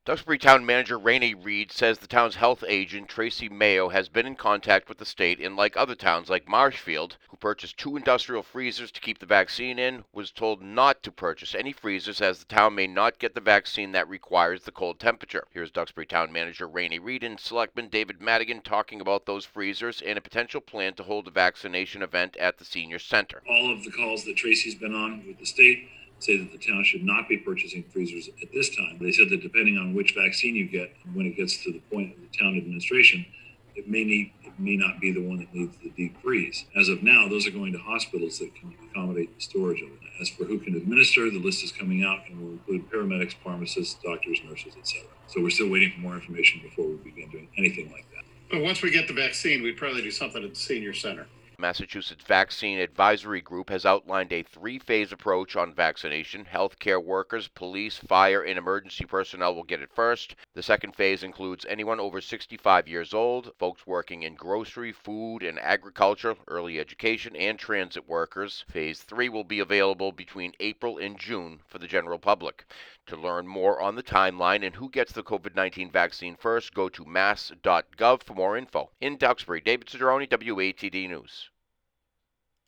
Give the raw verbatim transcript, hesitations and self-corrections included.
Duxbury Town Manager Rainey Reed says the town's health agent, Tracy Mayo, has been in contact with the state and, like other towns like Marshfield, who purchased two industrial freezers to keep the vaccine in, was told not to purchase any freezers as the town may not get the vaccine that requires the cold temperature. Here's Duxbury Town Manager Rainey Reed and Selectman David Madigan talking about those freezers and a potential plan to hold a vaccination event at the senior center. All of the calls that Tracy's been on with the state say that the town should not be purchasing freezers at this time. They said that depending on which vaccine you get, and when it gets to the point of the town administration, it may need, it may not be the one that needs the deep freeze. As of now, those are going to hospitals that can accommodate the storage of it. As for who can administer, the list is coming out and will include paramedics, pharmacists, doctors, nurses, et cetera. So we're still waiting for more information before we begin doing anything like that. But once we get the vaccine, we'd probably do something at the senior center. Massachusetts Vaccine Advisory Group has outlined a three-phase approach on vaccination. Healthcare workers, police, fire, and emergency personnel will get it first. The second phase includes anyone over sixty-five years old, folks working in grocery, food, and agriculture, early education, and transit workers. Phase three will be available between April and June for the general public. To learn more on the timeline and who gets the COVID nineteen vaccine first, go to mass dot gov for more info. In Duxbury, David Cedrone, W A T D News.